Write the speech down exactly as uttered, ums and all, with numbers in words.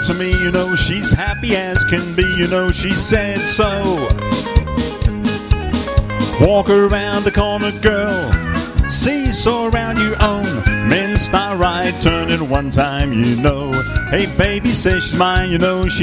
to me, you know, she's happy as can be, you know, she said so. Walk around the corner, girl, seesaw around your own. Men start right turning one time, you know. Hey, baby, say she's mine, you know, she